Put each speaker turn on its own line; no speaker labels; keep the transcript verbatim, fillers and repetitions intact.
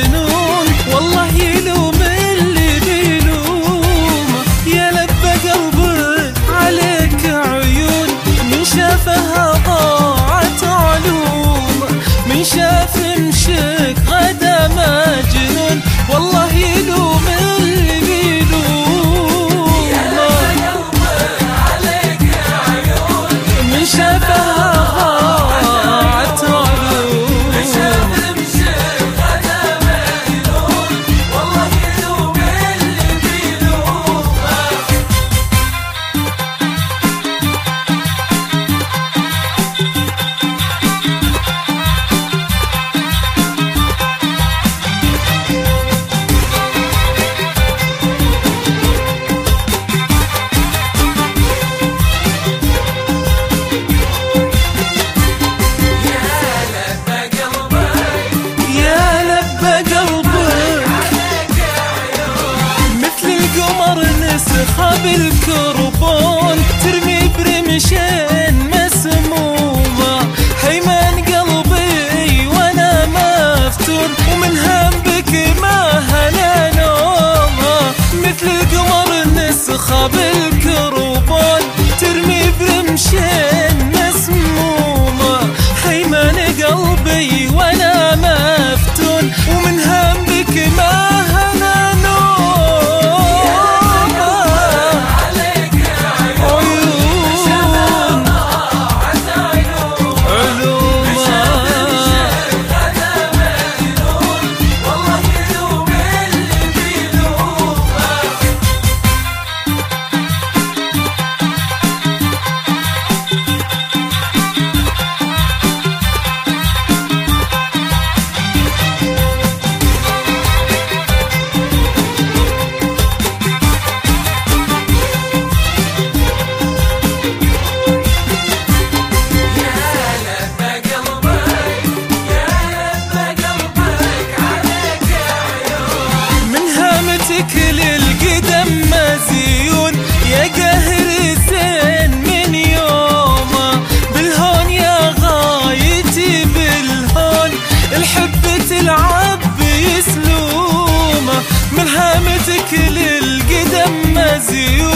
مجنون والله يلوم اللي بيلومه. يا لبى قلبك عليك عيون من شافها ضاعت علومه، من شاف مشيك غدا مجنون والله يلوم اللي بيلومه. يا لبى قلبك عليك عيون من شافها ضاعت علومه، من شاف مشيك غدا مجنون والله يلوم اللي بيلومه. نسخة بالكربون ترمي برمشين مسمومة، حيمان قلبي وانا مفتون ومن هم بك ما هنا نومة. مثل القمر نسخة بالكربون ترمي برمشين مسمومة، حيمان قلبي وانا مفتون ومن هم بك ما هنا نومة. كل القدم مزيون يا قاهر زين من يومه، بالهون يا غايتي بالهون الحب تلعب بيسلومه. ملهمتك للقدم مزيون